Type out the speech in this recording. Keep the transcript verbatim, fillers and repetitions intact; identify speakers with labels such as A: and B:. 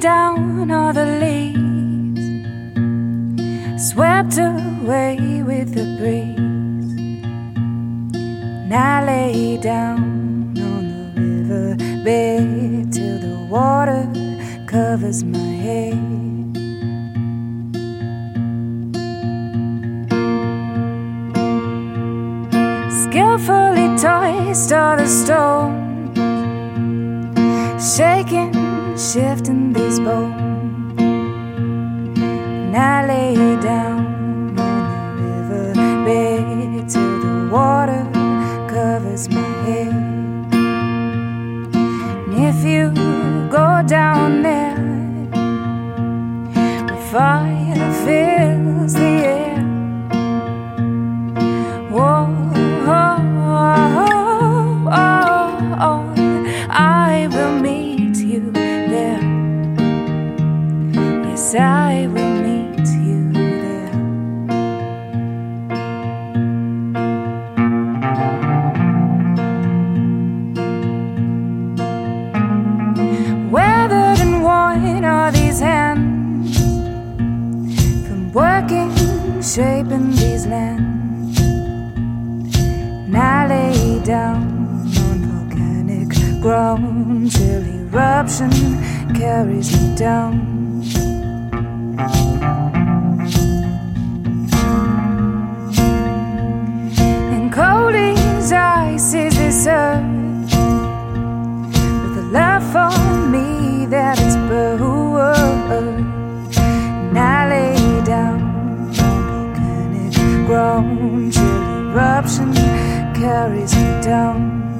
A: down all the leaves, swept away with the breeze. And I lay down on the riverbed till the water covers my head. Skillfully tossed all the stones, shaking, shifting these bones. And I lay down on the riverbed till the water covers my head. And if you go down there where fire fills the air, whoa, I will meet you there. Yes, I will meet you there. Weathered and worn are these hands from working, shaping these lands. And I lay down ground till eruption carries me down. And cold as ice is this earth, with a love for me that is birth. And I lay down on volcanic ground till eruption carries me down.